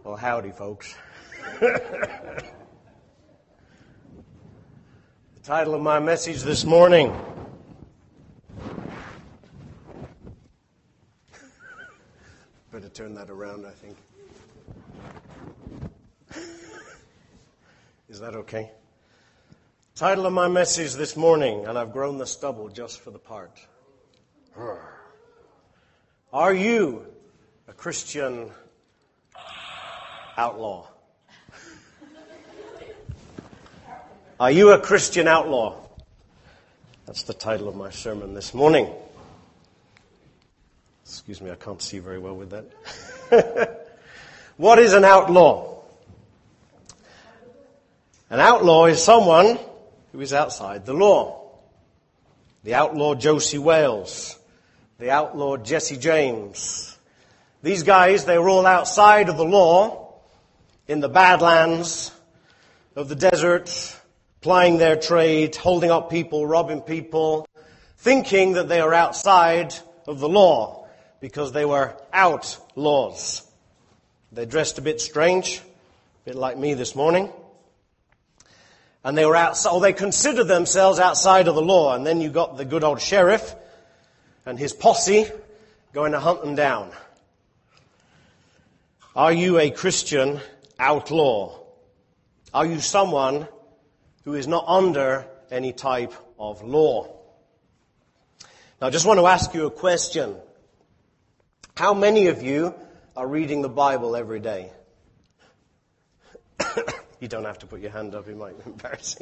Well, howdy, folks. The title of my message this morning. Better turn that around, I think. Is that okay? Title of my message this morning, and I've grown the stubble just for the part. Are you a Christian outlaw? Are you a Christian outlaw? That's the title of my sermon this morning. Excuse me, I can't see very well with that. What is an outlaw? An outlaw is someone who is outside the law. The outlaw Josie Wales. The outlaw Jesse James. These guys, they were all outside of the law, in the badlands of the desert, plying their trade, holding up people, robbing people, thinking that they are outside of the law because they were outlaws. They dressed a bit strange, a bit like me this morning. And they were outside, or they considered themselves outside of the law. And then you got the good old sheriff and his posse going to hunt them down. Are you a Christian outlaw? Are you someone who is not under any type of law? Now, I just want to ask you a question. How many of you are reading the Bible every day? You don't have to put your hand up, it might be embarrassing.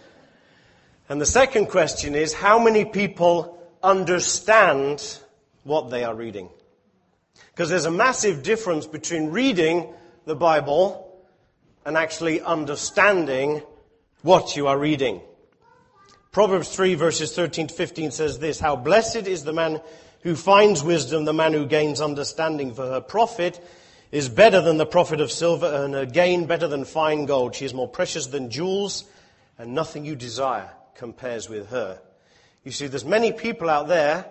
And the second question is, how many people understand what they are reading? Because there's a massive difference between reading the Bible and actually understanding what you are reading. Proverbs 3 verses 13 to 15 says this: How blessed is the man who finds wisdom, the man who gains understanding, for her profit is better than the profit of silver, and her gain better than fine gold. She is more precious than jewels, and nothing you desire compares with her. You see, there's many people out there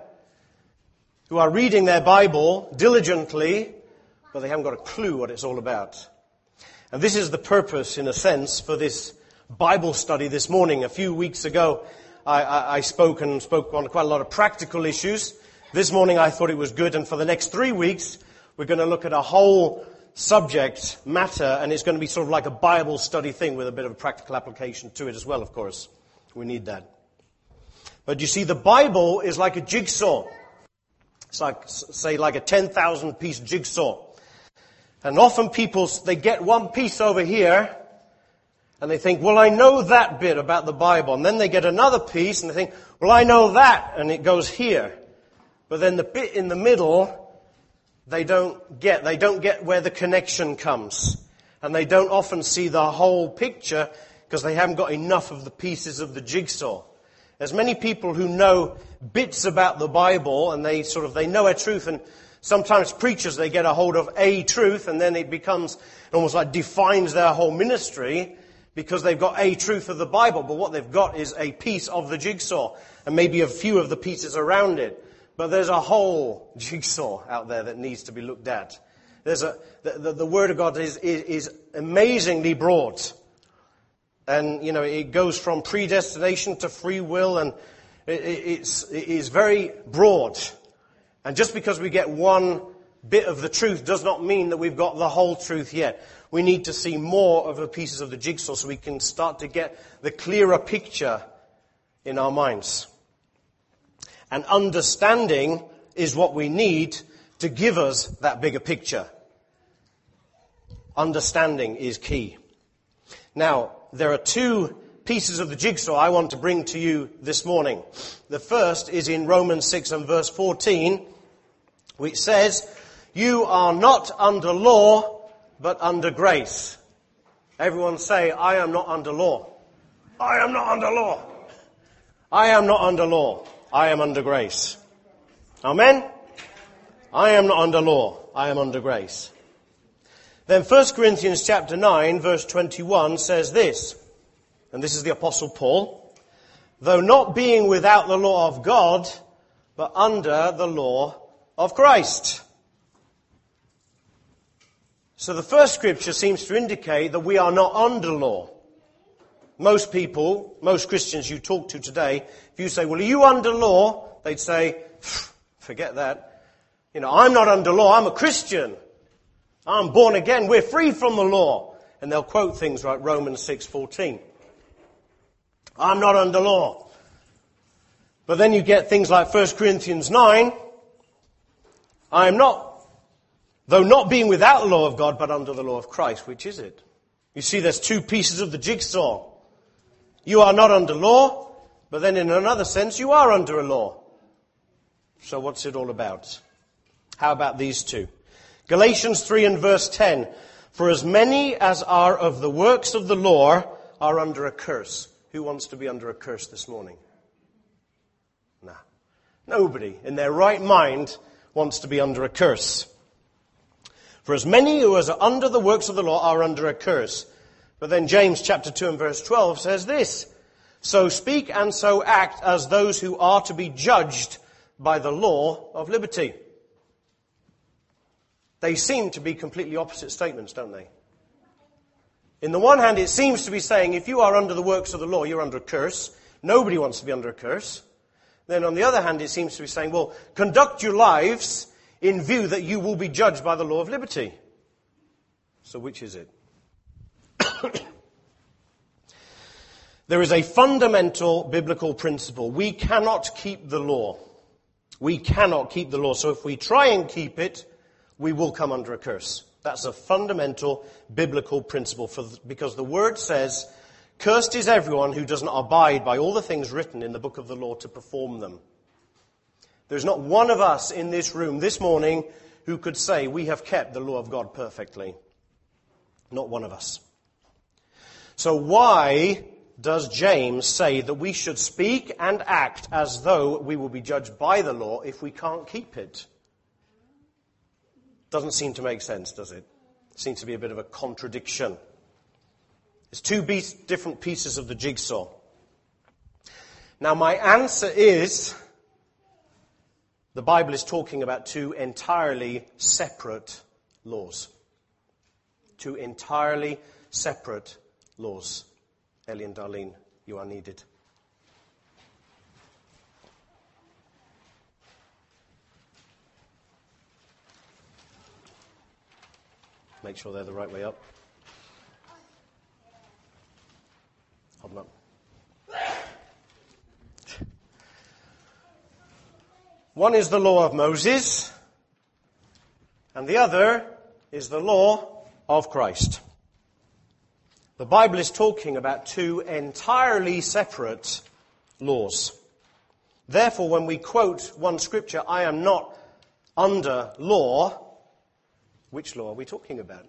who are reading their Bible diligently, but they haven't got a clue what it's all about. And this is the purpose, in a sense, for this Bible study this morning. A few weeks ago, I spoke on quite a lot of practical issues. This morning I thought it was good, and for the next 3 weeks, we're going to look at a whole subject matter, and it's going to be sort of like a Bible study thing with a bit of a practical application to it as well, of course. We need that. But you see, the Bible is like a jigsaw. It's like, say, like a 10,000-piece jigsaw. And often people, they get one piece over here, and they think, well, I know that bit about the Bible. And then they get another piece, and they think, well, I know that, and it goes here. But then the bit in the middle, they don't get where the connection comes. And they don't often see the whole picture because they haven't got enough of the pieces of the jigsaw. There's many people who know bits about the Bible, and they know a truth, and sometimes preachers, they get a hold of a truth, and then it becomes almost like defines their whole ministry because they've got a truth of the Bible, but what they've got is a piece of the jigsaw and maybe a few of the pieces around it. But there's a whole jigsaw out there that needs to be looked at. The Word of God is amazingly broad. And, it goes from predestination to free will, and it is very broad. And just because we get one bit of the truth does not mean that we've got the whole truth yet. We need to see more of the pieces of the jigsaw so we can start to get the clearer picture in our minds. And understanding is what we need to give us that bigger picture. Understanding is key. Now, there are two pieces of the jigsaw I want to bring to you this morning. The first is in Romans 6 and verse 14, which says, you are not under law, but under grace. Everyone say, I am not under law. I am not under law. I am not under law. I am under grace. Amen? I am not under law. I am under grace. Then 1 Corinthians chapter 9, verse 21 says this, and this is the Apostle Paul, though not being without the law of God, but under the law of Christ. So the first scripture seems to indicate that we are not under law. Most people, most Christians you talk to today, if you say, well, are you under law? They'd say, forget that. I'm not under law, I'm a Christian. I'm born again, we're free from the law. And they'll quote things like Romans 6:14. I'm not under law. But then you get things like 1 Corinthians 9. I am not, though not being without the law of God, but under the law of Christ. Which is it? You see, there's two pieces of the jigsaw. You are not under law, but then in another sense, you are under a law. So what's it all about? How about these two? Galatians 3 and verse 10. For as many as are of the works of the law are under a curse. Who wants to be under a curse this morning? Nah. Nobody in their right mind wants to be under a curse. For as many who are under the works of the law are under a curse. But then James chapter 2 and verse 12 says this. So speak and so act as those who are to be judged by the law of liberty. They seem to be completely opposite statements, don't they? In the one hand, it seems to be saying, if you are under the works of the law, you're under a curse. Nobody wants to be under a curse. Then on the other hand, it seems to be saying, well, conduct your lives in view that you will be judged by the law of liberty. So which is it? There is a fundamental biblical principle. We cannot keep the law. We cannot keep the law. So if we try and keep it, we will come under a curse. That's a fundamental biblical principle because the word says, cursed is everyone who does not abide by all the things written in the book of the law to perform them. There's not one of us in this room this morning who could say we have kept the law of God perfectly. Not one of us. So why does James say that we should speak and act as though we will be judged by the law if we can't keep it? Doesn't seem to make sense, does it? Seems to be a bit of a contradiction. It's two different pieces of the jigsaw. Now my answer is, the Bible is talking about two entirely separate laws. Two entirely separate laws. Ellie and Darlene, you are needed. Make sure they're the right way up. Hold them up. One is the law of Moses, and the other is the law of Christ. The Bible is talking about two entirely separate laws. Therefore, when we quote one scripture, I am not under law, which law are we talking about?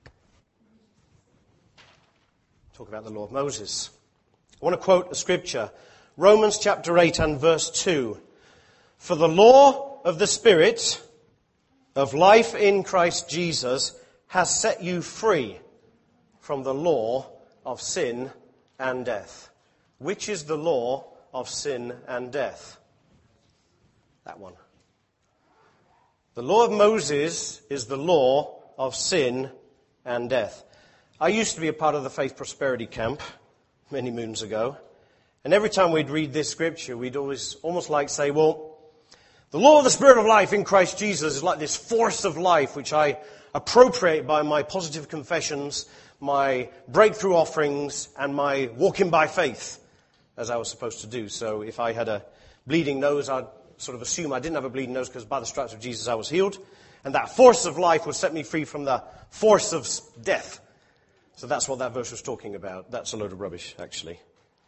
Talk about the law of Moses. I want to quote a scripture. Romans chapter 8 and verse 2. For the law of the Spirit of life in Christ Jesus has set you free from the law of sin and death. Which is the law of sin and death? That one. The law of Moses is the law of sin and death. I used to be a part of the Faith Prosperity Camp many moons ago. And every time we'd read this scripture, we'd almost like say, well, the law of the Spirit of life in Christ Jesus is like this force of life which I appropriate by my positive confessions, my breakthrough offerings, and my walking by faith, as I was supposed to do. So if I had a bleeding nose, I'd sort of assume I didn't have a bleeding nose because by the stripes of Jesus I was healed. And that force of life would set me free from the force of death. So that's what that verse was talking about. That's a load of rubbish, actually.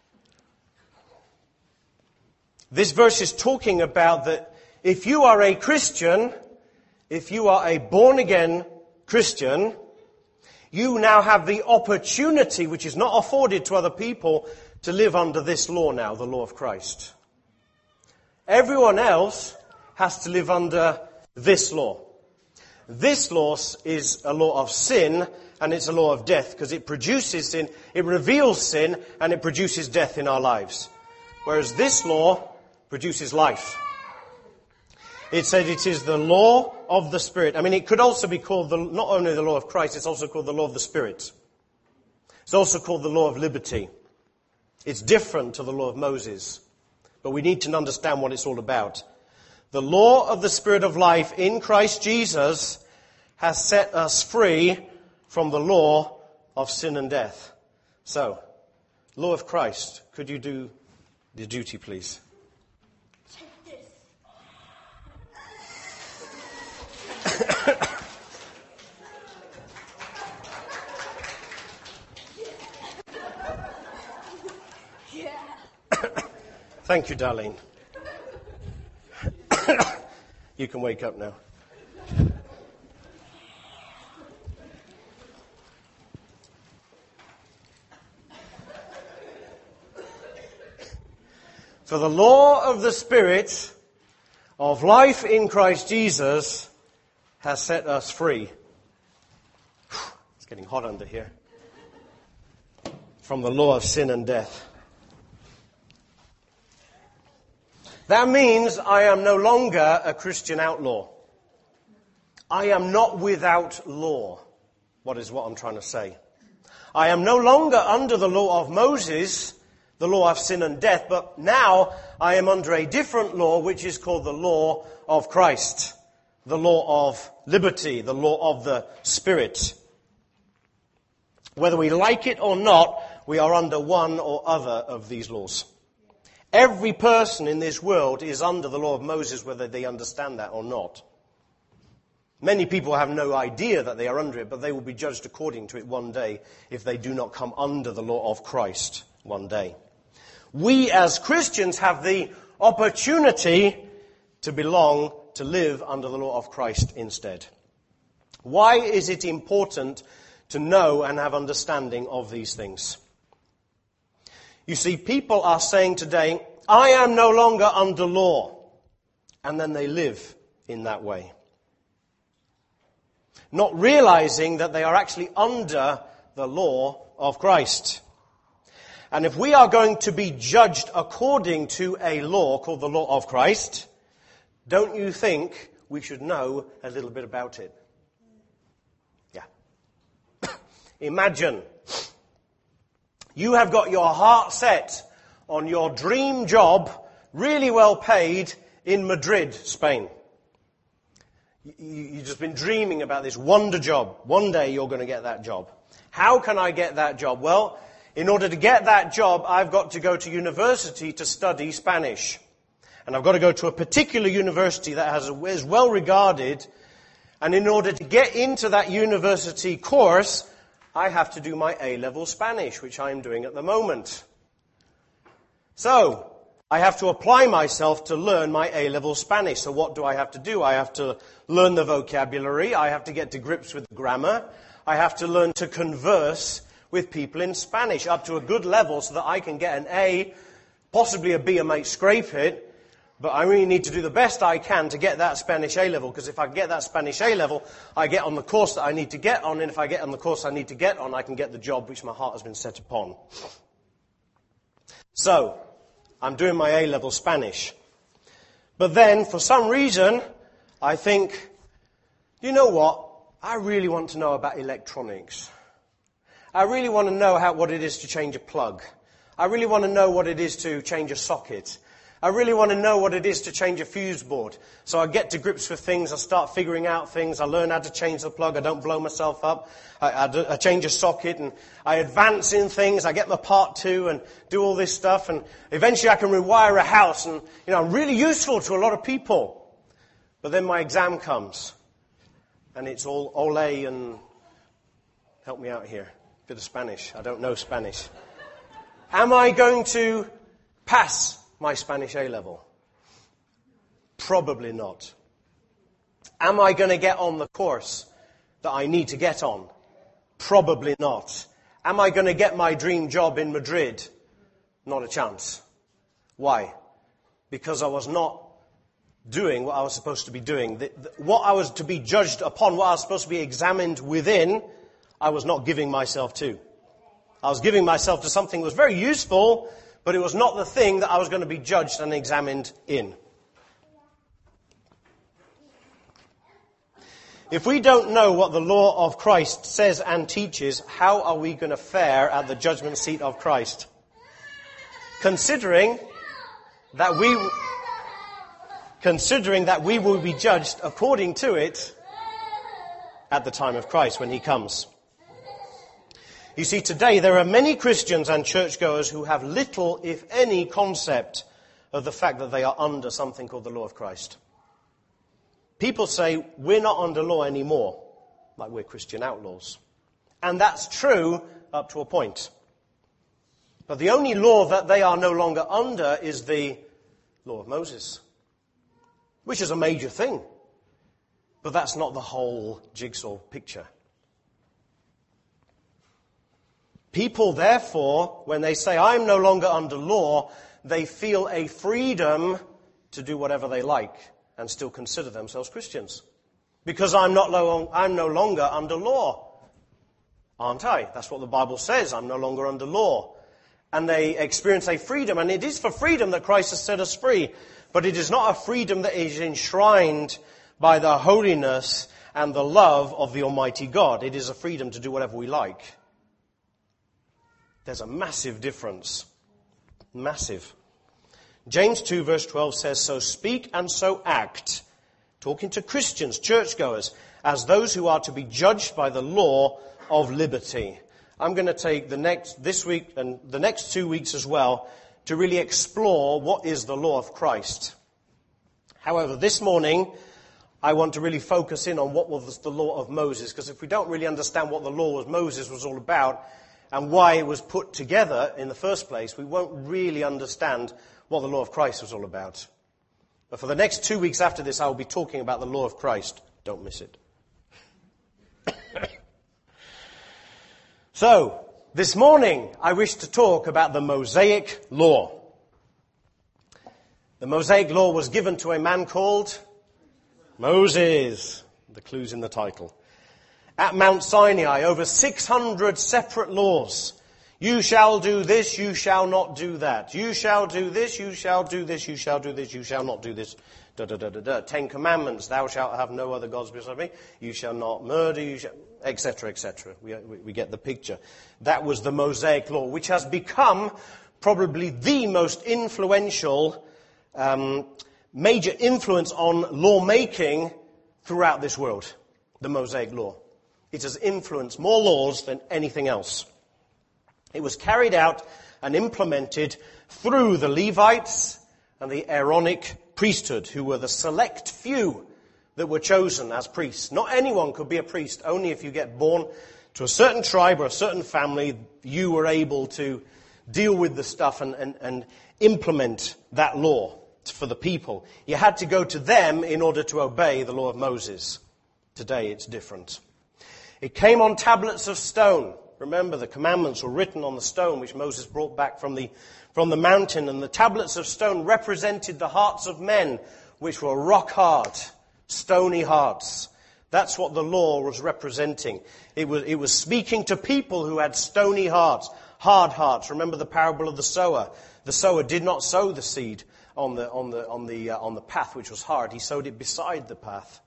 This verse is talking about that if you are a Christian, if you are a born-again Christian, you now have the opportunity, which is not afforded to other people, to live under this law now, the law of Christ. Everyone else has to live under this law. This law is a law of sin, and it's a law of death, because it produces sin, it reveals sin, and it produces death in our lives. Whereas this law produces life. It said it is the law of the Spirit. I mean, it could also be called not only the law of Christ, it's also called the law of the Spirit. It's also called the law of liberty. It's different to the law of Moses. But we need to understand what it's all about. The law of the Spirit of life in Christ Jesus has set us free from the law of sin and death. So, law of Christ, could you do the duty, please? Thank you, Darlene. You can wake up now. For the law of the Spirit of life in Christ Jesus has set us free. It's getting hot under here. From the law of sin and death. That means I am no longer a Christian outlaw. I am not without law. What I'm trying to say. I am no longer under the law of Moses, the law of sin and death, but now I am under a different law, which is called the law of Christ, the law of liberty, the law of the Spirit. Whether we like it or not, we are under one or other of these laws. Every person in this world is under the law of Moses, whether they understand that or not. Many people have no idea that they are under it, but they will be judged according to it one day if they do not come under the law of Christ one day. We as Christians have the opportunity to live under the law of Christ instead. Why is it important to know and have understanding of these things? You see, people are saying today, I am no longer under law. And then they live in that way. Not realizing that they are actually under the law of Christ. And if we are going to be judged according to a law called the law of Christ, don't you think we should know a little bit about it? Yeah. Imagine you have got your heart set on your dream job, really well paid, in Madrid, Spain. You've just been dreaming about this wonder job. One day you're going to get that job. How can I get that job? Well, in order to get that job, I've got to go to university to study Spanish. And I've got to go to a particular university that is well regarded. And in order to get into that university course, I have to do my A-level Spanish, which I'm doing at the moment. So, I have to apply myself to learn my A-level Spanish. So what do I have to do? I have to learn the vocabulary. I have to get to grips with the grammar. I have to learn to converse with people in Spanish up to a good level so that I can get an A, possibly a B, I might scrape it. But I really need to do the best I can to get that Spanish A-level, because if I get that Spanish A-level, I get on the course that I need to get on, and if I get on the course I need to get on, I can get the job which my heart has been set upon. So, I'm doing my A-level Spanish. But then, for some reason, I think, you know what? I really want to know about electronics. I really want to know what it is to change a plug. I really want to know what it is to change a socket. I really want to know what it is to change a fuse board. So I get to grips with things, I start figuring out things, I learn how to change the plug, I don't blow myself up, I change a socket, and I advance in things, I get my part 2 and do all this stuff, and eventually I can rewire a house, and I'm really useful to a lot of people. But then my exam comes, and it's all ole and help me out here, a bit of Spanish, I don't know Spanish. Am I going to pass my Spanish A-level? Probably not. Am I going to get on the course that I need to get on? Probably not. Am I going to get my dream job in Madrid? Not a chance. Why? Because I was not doing what I was supposed to be doing. What I was to be judged upon, what I was supposed to be examined within, I was not giving myself to. I was giving myself to something that was very useful, but it was not the thing that I was going to be judged and examined in. If we don't know what the law of Christ says and teaches, how are we going to fare at the judgment seat of Christ? Considering that we will be judged according to it at the time of Christ when he comes. You see, today there are many Christians and churchgoers who have little, if any, concept of the fact that they are under something called the law of Christ. People say, we're not under law anymore, like we're Christian outlaws. And that's true up to a point. But the only law that they are no longer under is the law of Moses, which is a major thing. But that's not the whole jigsaw picture. People, therefore, when they say, I'm no longer under law, they feel a freedom to do whatever they like and still consider themselves Christians. Because I'm no longer under law. Aren't I? That's what the Bible says. I'm no longer under law. And they experience a freedom. And it is for freedom that Christ has set us free. But it is not a freedom that is enshrined by the holiness and the love of the Almighty God. It is a freedom to do whatever we like. There's a massive difference. Massive. James 2 verse 12 says, so speak and so act, talking to Christians, churchgoers, as those who are to be judged by the law of liberty. I'm going to take this week and the next 2 weeks as well to really explore what is the law of Christ. However, this morning, I want to really focus in on what was the law of Moses, because if we don't really understand what the law of Moses was all about and why it was put together in the first place, we won't really understand what the law of Christ was all about. But for the next 2 weeks after this, I will be talking about the law of Christ. Don't miss it. So, this morning, I wish to talk about the Mosaic Law. The Mosaic Law was given to a man called Moses. The clue's in the title. At Mount Sinai, over 600 separate laws. You shall do this, you shall not do that. You shall do this, you shall do this, you shall do this, you shall not do this. 10 Commandments, thou shalt have no other gods beside me. You shall not murder, you shall, etc., etc. We get the picture. That was the Mosaic Law, which has become probably the most influential, major influence on lawmaking throughout this world. The Mosaic Law. It has influenced more laws than anything else. It was carried out and implemented through the Levites and the Aaronic priesthood, who were the select few that were chosen as priests. Not anyone could be a priest. Only if you get born to a certain tribe or a certain family, you were able to deal with the stuff and implement that law for the people. You had to go to them in order to obey the law of Moses. Today it's different. It came on tablets of stone. Remember, the commandments were written on the stone which Moses brought back from the mountain. And the tablets of stone represented the hearts of men, which were rock hard, stony hearts. That's what the law was representing. It was speaking to people who had stony hearts, hard hearts. Remember the parable of the sower. The sower did not sow the seed on the path which was hard. He sowed it beside the path.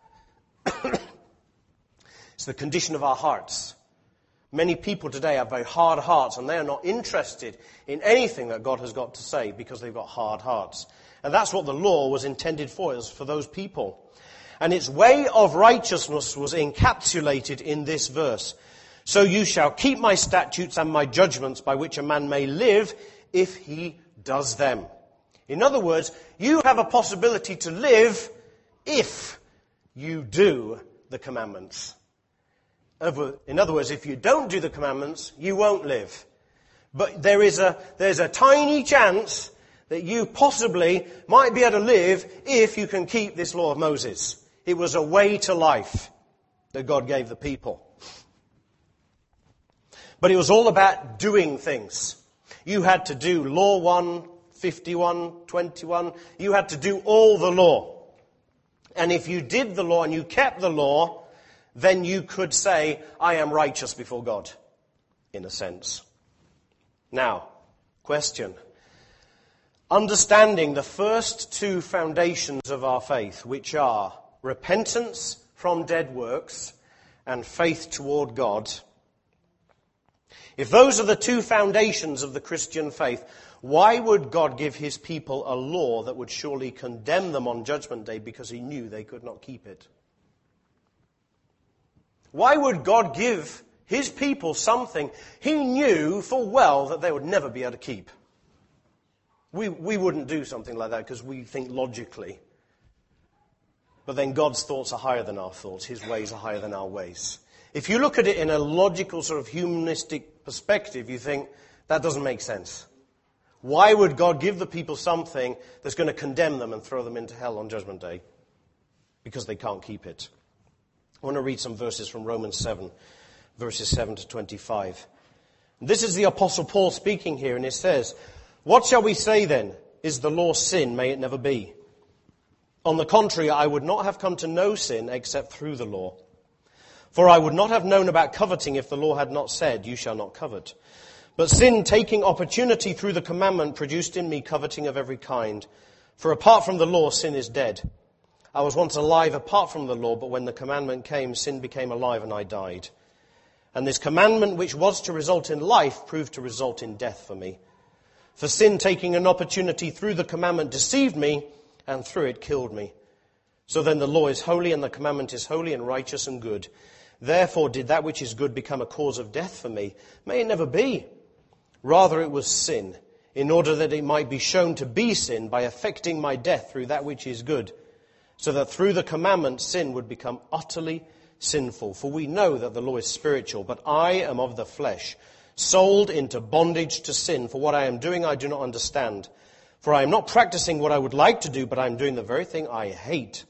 It's the condition of our hearts. Many people today have very hard hearts, and they are not interested in anything that God has got to say because they've got hard hearts. And that's what the law was intended for, is for those people. And its way of righteousness was encapsulated in this verse. So you shall keep my statutes and my judgments by which a man may live if he does them. In other words, you have a possibility to live if you do the commandments. In other words, if you don't do the commandments, you won't live. But there's a tiny chance that you possibly might be able to live if you can keep this law of Moses. It was a way to life that God gave the people. But it was all about doing things. You had to do Law 1, 51, 21. You had to do all the law. And if you did the law and you kept the law, then you could say, I am righteous before God, in a sense. Now, question. Understanding the first two foundations of our faith, which are repentance from dead works and faith toward God, if those are the two foundations of the Christian faith, why would God give his people a law that would surely condemn them on Judgment Day because he knew they could not keep it? Why would God give his people something he knew full well that they would never be able to keep? We wouldn't do something like that because we think logically. But then God's thoughts are higher than our thoughts. His ways are higher than our ways. If you look at it in a logical sort of humanistic perspective, you think, that doesn't make sense. Why would God give the people something that's going to condemn them and throw them into hell on Judgment Day? Because they can't keep it. I want to read some verses from Romans 7, verses 7 to 25. This is the Apostle Paul speaking here, and it says, "What shall we say then? Is the law sin? May it never be. On the contrary, I would not have come to know sin except through the law. For I would not have known about coveting if the law had not said, 'You shall not covet.' But sin, taking opportunity through the commandment, produced in me coveting of every kind. For apart from the law, sin is dead. I was once alive apart from the law, but when the commandment came, sin became alive and I died. And this commandment, which was to result in life, proved to result in death for me. For sin, taking an opportunity through the commandment, deceived me, and through it killed me. So then the law is holy, and the commandment is holy and righteous and good. Therefore did that which is good become a cause of death for me? May it never be. Rather it was sin, in order that it might be shown to be sin by effecting my death through that which is good, so that through the commandment sin would become utterly sinful. For we know that the law is spiritual, but I am of the flesh, sold into bondage to sin. For what I am doing I do not understand. For I am not practicing what I would like to do, but I am doing the very thing I hate.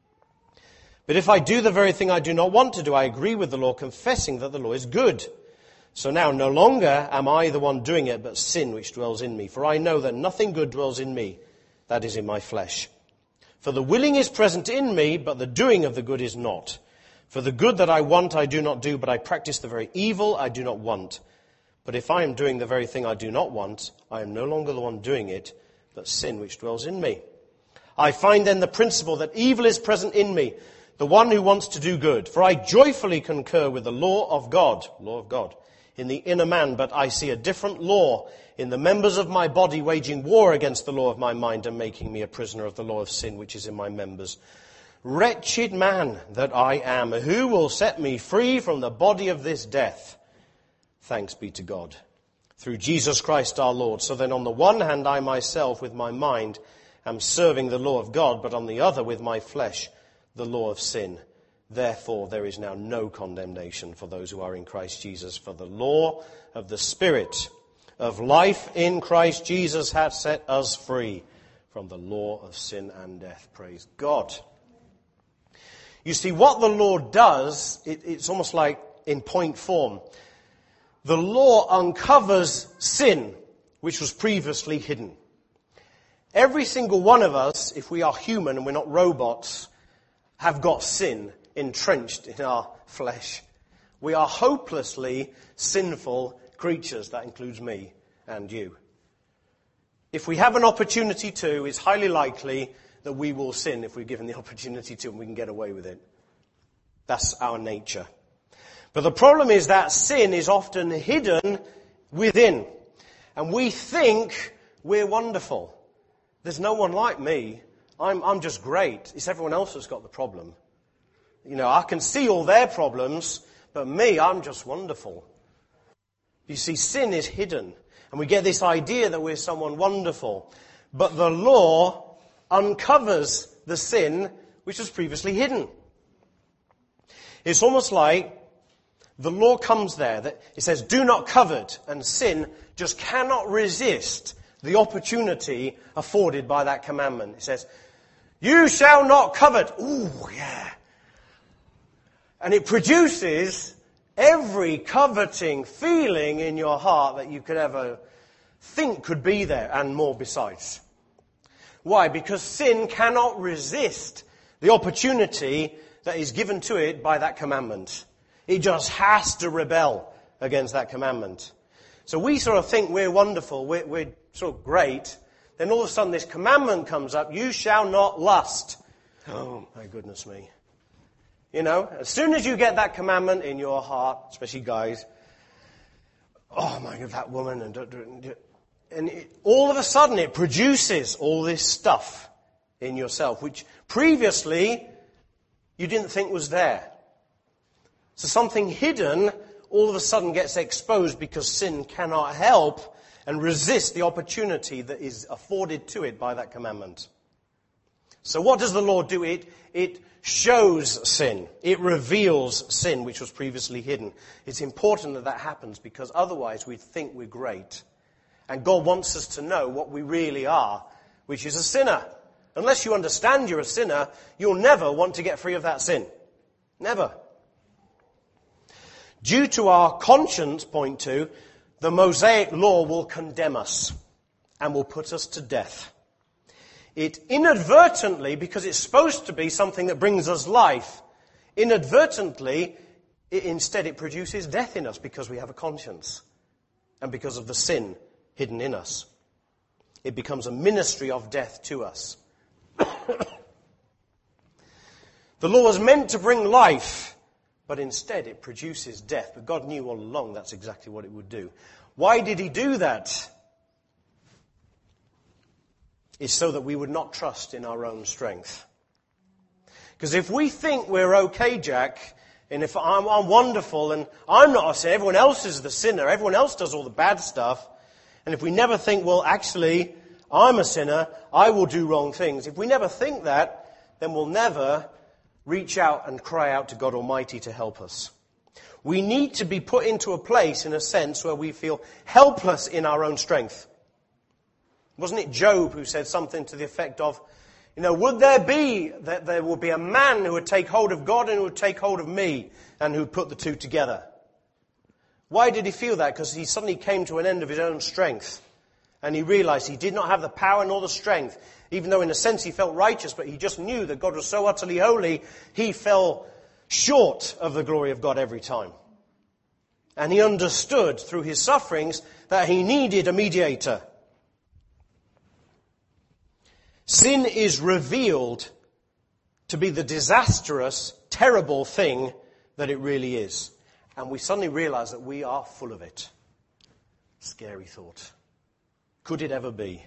But if I do the very thing I do not want to do, I agree with the law, confessing that the law is good. So now no longer am I the one doing it, but sin which dwells in me. For I know that nothing good dwells in me, that is in my flesh. For the willing is present in me, but the doing of the good is not. For the good that I want I do not do, but I practice the very evil I do not want. But if I am doing the very thing I do not want, I am no longer the one doing it, but sin which dwells in me. I find then the principle that evil is present in me, the one who wants to do good. For I joyfully concur with the law of God, in the inner man, but I see a different law in the members of my body, waging war against the law of my mind and making me a prisoner of the law of sin which is in my members. Wretched man that I am, who will set me free from the body of this death? Thanks be to God, through Jesus Christ our Lord. So then on the one hand I myself with my mind am serving the law of God, but on the other with my flesh the law of sin. Therefore there is now no condemnation for those who are in Christ Jesus. For the law of the Spirit of life in Christ Jesus hath set us free from the law of sin and death. Praise God. You see, what the law does, it's almost like in point form. The law uncovers sin, which was previously hidden. Every single one of us, if we are human and we're not robots, have got sin entrenched in our flesh. We are hopelessly sinful creatures. That includes me and you. If we have an opportunity to, it's highly likely that we will sin if we're given the opportunity to and we can get away with it. That's our nature. But the problem is that sin is often hidden within. And we think we're wonderful. There's no one like me. I'm just great. It's everyone else that's got the problem. You know, I can see all their problems, but me, I'm just wonderful. You see, sin is hidden. And we get this idea that we're someone wonderful. But the law uncovers the sin which was previously hidden. It's almost like the law comes there. That it says, do not covet. And sin just cannot resist the opportunity afforded by that commandment. It says, you shall not covet. Ooh, yeah. And it produces every coveting feeling in your heart that you could ever think could be there, and more besides. Why? Because sin cannot resist the opportunity that is given to it by that commandment. It just has to rebel against that commandment. So we sort of think we're wonderful, we're sort of great. Then all of a sudden this commandment comes up, you shall not lust. Oh, my goodness me. You know, as soon as you get that commandment in your heart, especially guys, oh my God, that woman, all of a sudden it produces all this stuff in yourself, which previously you didn't think was there. So something hidden all of a sudden gets exposed because sin cannot help and resist the opportunity that is afforded to it by that commandment. So what does the Lord do? It shows sin. It reveals sin which was previously hidden. It's important that that happens because otherwise we think we're great. And God wants us to know what we really are, which is a sinner. Unless you understand you're a sinner, you'll never want to get free of that sin. Never. Due to our conscience, point 2, the Mosaic law will condemn us and will put us to death. It inadvertently, because it's supposed to be something that brings us life, inadvertently, instead it produces death in us because we have a conscience and because of the sin hidden in us. It becomes a ministry of death to us. The law was meant to bring life, but instead it produces death. But God knew all along that's exactly what it would do. Why did he do that? It's so that we would not trust in our own strength. Because if we think we're okay, Jack, and if I'm wonderful and I'm not a sinner, everyone else is the sinner, everyone else does all the bad stuff, and if we never think, well, actually, I'm a sinner, I will do wrong things. If we never think that, then we'll never reach out and cry out to God Almighty to help us. We need to be put into a place, in a sense, where we feel helpless in our own strength. Wasn't it Job who said something to the effect of, would there be that there would be a man who would take hold of God and who would take hold of me and who would put the two together? Why did he feel that? Because he suddenly came to an end of his own strength. And he realized he did not have the power nor the strength. Even though in a sense he felt righteous, but he just knew that God was so utterly holy, he fell short of the glory of God every time. And he understood through his sufferings that he needed a mediator. Sin is revealed to be the disastrous, terrible thing that it really is. And we suddenly realize that we are full of it. Scary thought. Could it ever be?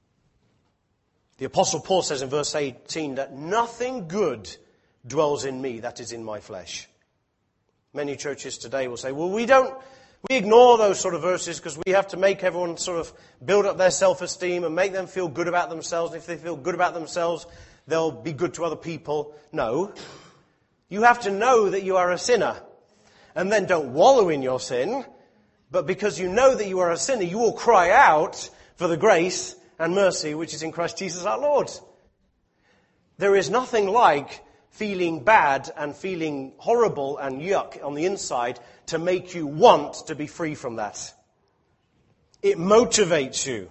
The Apostle Paul says in verse 18 that nothing good dwells in me, that is in my flesh. Many churches today will say, well, we ignore those sort of verses because we have to make everyone sort of build up their self-esteem and make them feel good about themselves. And if they feel good about themselves, they'll be good to other people. No. You have to know that you are a sinner. And then don't wallow in your sin. But because you know that you are a sinner, you will cry out for the grace and mercy which is in Christ Jesus our Lord. There is nothing like feeling bad and feeling horrible and yuck on the inside to make you want to be free from that. It motivates you.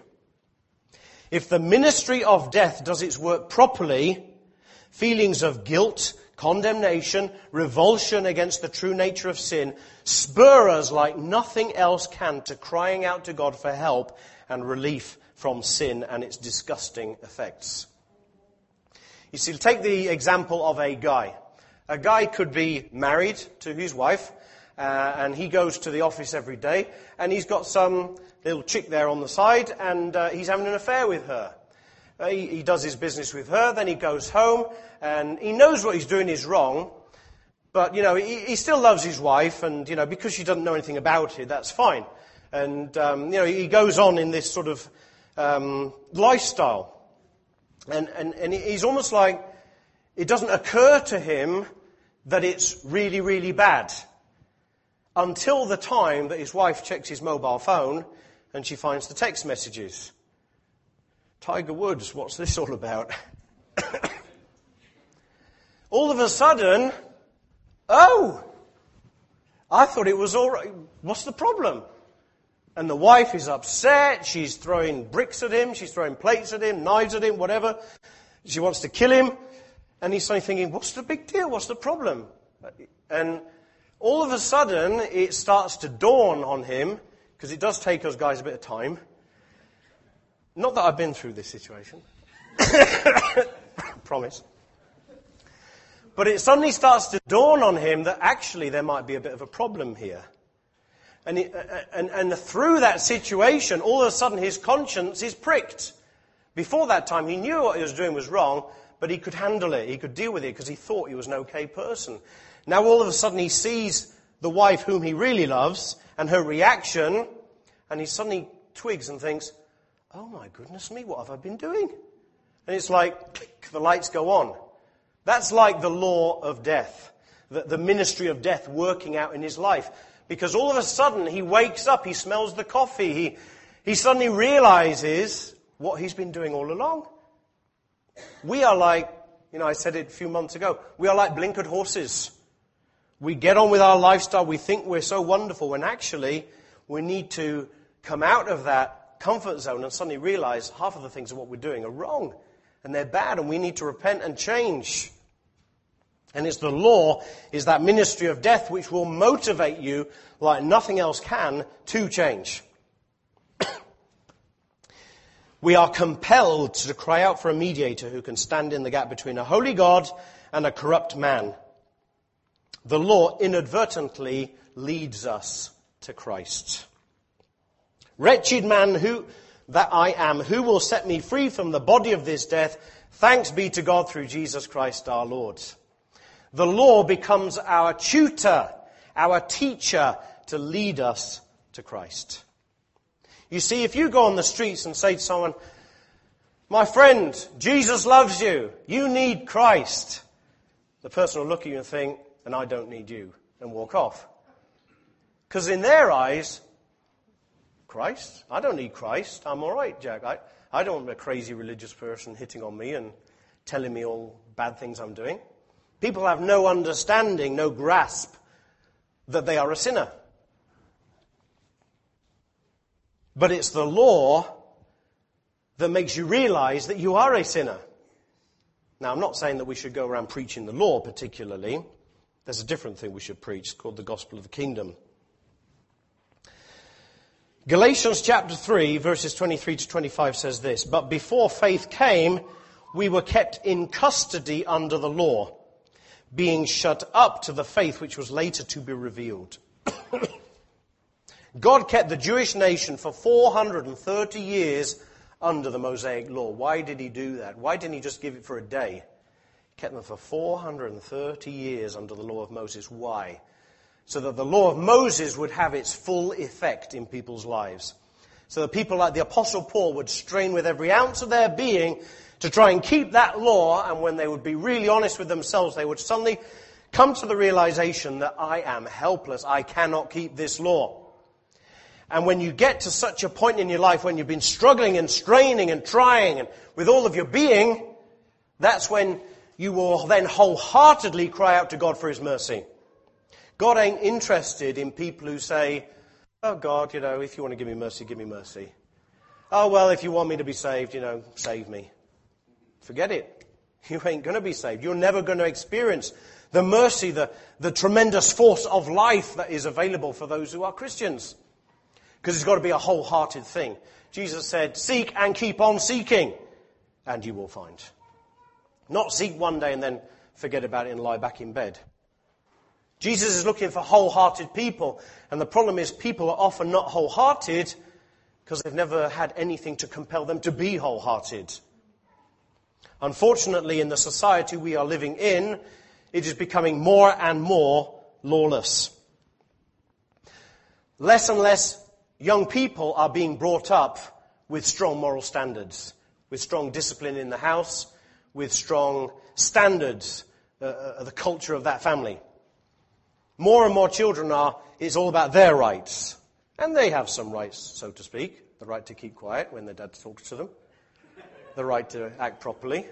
If the ministry of death does its work properly, feelings of guilt, condemnation, revulsion against the true nature of sin spur us like nothing else can to crying out to God for help and relief from sin and its disgusting effects. You see, take the example of a guy. A guy could be married to his wife, and he goes to the office every day, and he's got some little chick there on the side, and he's having an affair with her. He does his business with her, then he goes home, and he knows what he's doing is wrong, but, he still loves his wife, and, because she doesn't know anything about it, that's fine. And, he goes on in this sort of lifestyle. And he's almost like, it doesn't occur to him that it's really, really bad. Until the time that his wife checks his mobile phone and she finds the text messages. Tiger Woods, what's this all about? All of a sudden, I thought it was all right. What's the problem? And the wife is upset. She's throwing bricks at him. She's throwing plates at him, knives at him, whatever. She wants to kill him. And he's suddenly thinking, what's the big deal? What's the problem? And all of a sudden, it starts to dawn on him, because it does take us guys a bit of time. Not that I've been through this situation. Promise. But it suddenly starts to dawn on him that actually there might be a bit of a problem here. And through that situation, all of a sudden his conscience is pricked. Before that time, he knew what he was doing was wrong, but he could handle it. He could deal with it because he thought he was an okay person. Now all of a sudden he sees the wife whom he really loves and her reaction, and he suddenly twigs and thinks, oh my goodness me, what have I been doing? And it's like, click, the lights go on. That's like the law of death, the ministry of death working out in his life. Because all of a sudden he wakes up, he smells the coffee, he suddenly realizes what he's been doing all along. We are like, I said it a few months ago, we are like blinkered horses. We get on with our lifestyle, we think we're so wonderful, when actually we need to come out of that comfort zone and suddenly realize half of the things of what we're doing are wrong and they're bad and we need to repent and change. And it's the law, is that ministry of death which will motivate you like nothing else can to change. We are compelled to cry out for a mediator who can stand in the gap between a holy God and a corrupt man. The law inadvertently leads us to Christ. Wretched man that I am, who will set me free from the body of this death? Thanks be to God through Jesus Christ our Lord. The law becomes our tutor, our teacher to lead us to Christ. You see, if you go on the streets and say to someone, my friend, Jesus loves you, you need Christ, the person will look at you and think, and I don't need you, and walk off. Because in their eyes, Christ? I don't need Christ. I'm all right, Jack. I don't want a crazy religious person hitting on me and telling me all bad things I'm doing. People have no understanding, no grasp that they are a sinner. But it's the law that makes you realize that you are a sinner. Now, I'm not saying that we should go around preaching the law particularly. There's a different thing we should preach. It's called the gospel of the kingdom. Galatians chapter 3, verses 23 to 25 says this, but before faith came, we were kept in custody under the law, being shut up to the faith which was later to be revealed. God kept the Jewish nation for 430 years under the Mosaic law. Why did he do that? Why didn't he just give it for a day? He kept them for 430 years under the law of Moses. Why? So that the law of Moses would have its full effect in people's lives. So that people like the Apostle Paul would strain with every ounce of their being to try and keep that law, and when they would be really honest with themselves, they would suddenly come to the realization that I am helpless. I cannot keep this law. And when you get to such a point in your life when you've been struggling and straining and trying and with all of your being, that's when you will then wholeheartedly cry out to God for his mercy. God ain't interested in people who say, oh God, if you want to give me mercy, give me mercy. Oh well, if you want me to be saved, save me. Forget it. You ain't going to be saved. You're never going to experience the mercy, the tremendous force of life that is available for those who are Christians. Because it's got to be a wholehearted thing. Jesus said, seek and keep on seeking, and you will find. Not seek one day and then forget about it and lie back in bed. Jesus is looking for wholehearted people. And the problem is people are often not wholehearted because they've never had anything to compel them to be wholehearted. Unfortunately, in the society we are living in, it is becoming more and more lawless. Less and less young people are being brought up with strong moral standards, with strong discipline in the house, with strong standards, the culture of that family. More and more children it's all about their rights. And they have some rights, so to speak. The right to keep quiet when their dad talks to them. The right to act properly.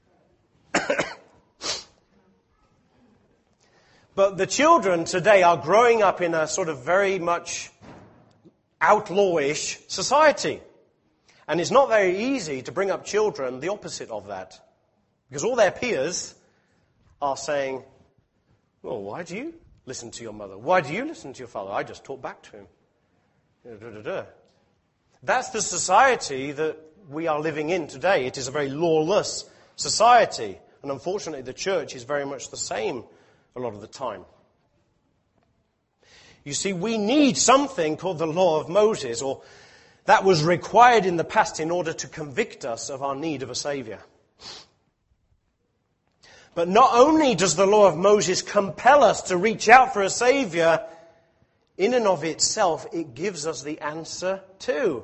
But the children today are growing up in a sort of very much outlawish society. And it's not very easy to bring up children the opposite of that. Because all their peers are saying, well, why do you listen to your mother? Why do you listen to your father? I just talk back to him. That's the society that we are living in today. It is a very lawless society. And unfortunately, the church is very much the same a lot of the time. You see, we need something called the law of Moses, or that was required in the past in order to convict us of our need of a Savior. But not only does the law of Moses compel us to reach out for a Savior, in and of itself, it gives us the answer too.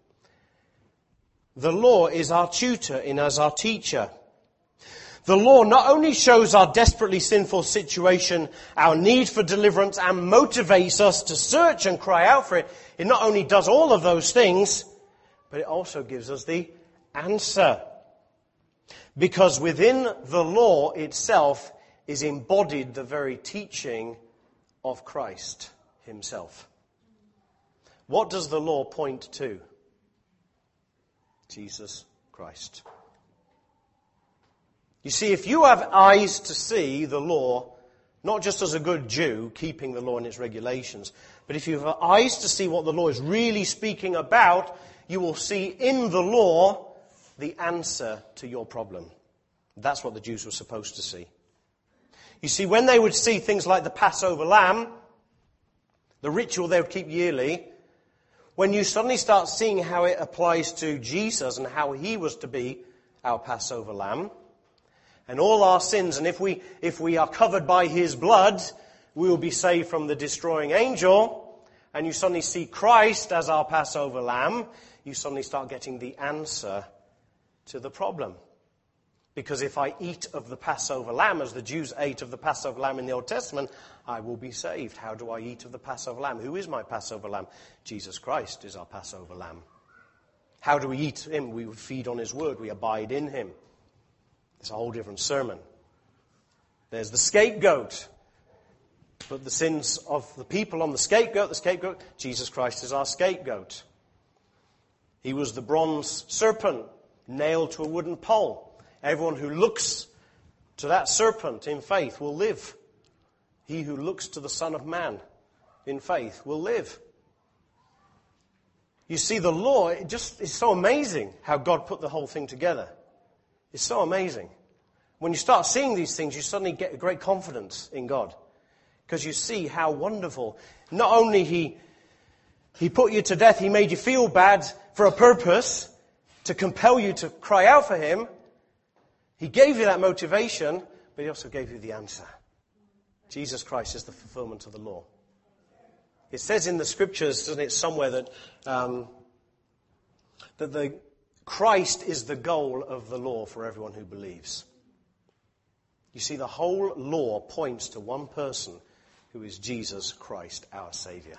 The law is our tutor and as our teacher. The law not only shows our desperately sinful situation, our need for deliverance, and motivates us to search and cry out for it. It not only does all of those things, but it also gives us the answer. Because within the law itself is embodied the very teaching of Christ himself. What does the law point to? Jesus Christ. You see, if you have eyes to see the law, not just as a good Jew, keeping the law and its regulations, but if you have eyes to see what the law is really speaking about, you will see in the law the answer to your problem. That's what the Jews were supposed to see. You see, when they would see things like the Passover lamb, the ritual they would keep yearly, when you suddenly start seeing how it applies to Jesus and how he was to be our Passover lamb, and all our sins, and if we are covered by his blood, we will be saved from the destroying angel, and you suddenly see Christ as our Passover lamb, you suddenly start getting the answer to the problem. Because if I eat of the Passover lamb, as the Jews ate of the Passover lamb in the Old Testament, I will be saved. How do I eat of the Passover lamb? Who is my Passover lamb? Jesus Christ is our Passover lamb. How do we eat him? We feed on his word. We abide in him. It's a whole different sermon. There's the scapegoat. But the sins of the people on the scapegoat, Jesus Christ is our scapegoat. He was the bronze serpent nailed to a wooden pole. Everyone who looks to that serpent in faith will live. He who looks to the Son of Man in faith will live. You see, the law, it just is so amazing how God put the whole thing together. It's so amazing. When you start seeing these things, you suddenly get a great confidence in God. Because you see how wonderful. Not only He put you to death, He made you feel bad for a purpose, to compel you to cry out for Him. He gave you that motivation, but He also gave you the answer. Jesus Christ is the fulfillment of the law. It says in the Scriptures, doesn't it, somewhere that the Christ is the goal of the law for everyone who believes. You see, the whole law points to one person, who is Jesus Christ, our Saviour.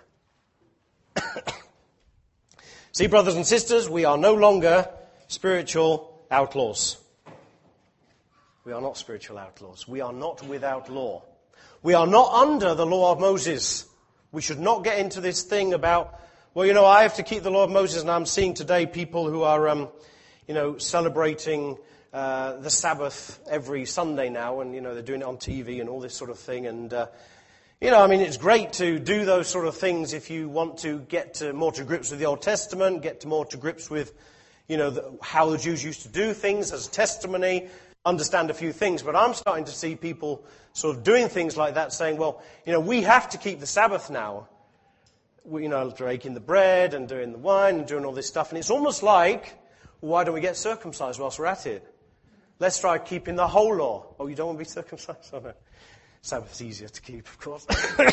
See, brothers and sisters, we are no longer spiritual outlaws. We are not spiritual outlaws. We are not without law. We are not under the law of Moses. We should not get into this thing about, well, you know, I have to keep the law of Moses, and I'm seeing today people who are, celebrating the Sabbath every Sunday now, and, they're doing it on TV and all this sort of thing. And, it's great to do those sort of things if you want to get more to grips with the Old Testament, get more to grips with, how the Jews used to do things as a testimony, understand a few things. But I'm starting to see people sort of doing things like that, saying, well, we have to keep the Sabbath now. Breaking the bread and doing the wine and doing all this stuff. And it's almost like, why don't we get circumcised whilst we're at it? Let's try keeping the whole law. Oh, you don't want to be circumcised? Oh, no. Sabbath's easier to keep, of course.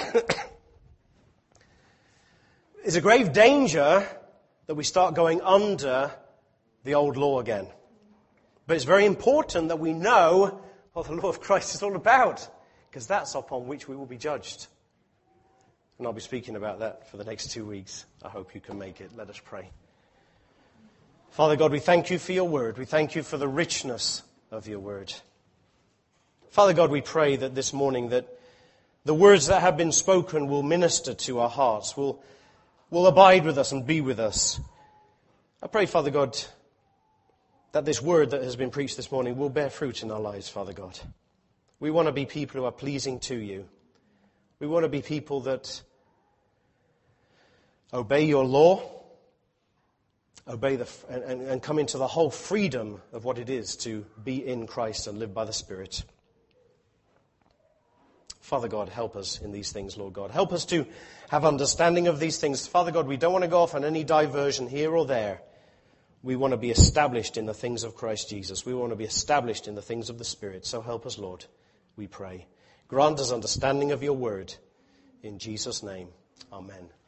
There's a grave danger that we start going under the old law again. But it's very important that we know what the law of Christ is all about, because that's upon which we will be judged. And I'll be speaking about that for the next 2 weeks. I hope you can make it. Let us pray. Father God, we thank you for your word. We thank you for the richness of your word. Father God, we pray that this morning that the words that have been spoken will minister to our hearts, will abide with us and be with us. I pray, Father God, that this word that has been preached this morning will bear fruit in our lives, Father God. We want to be people who are pleasing to you. We want to be people that obey your law, obey and come into the whole freedom of what it is to be in Christ and live by the Spirit. Father God, help us in these things, Lord God. Help us to have understanding of these things. Father God, we don't want to go off on any diversion here or there. We want to be established in the things of Christ Jesus. We want to be established in the things of the Spirit. So help us, Lord, we pray. Grant us understanding of your word. In Jesus' name, amen.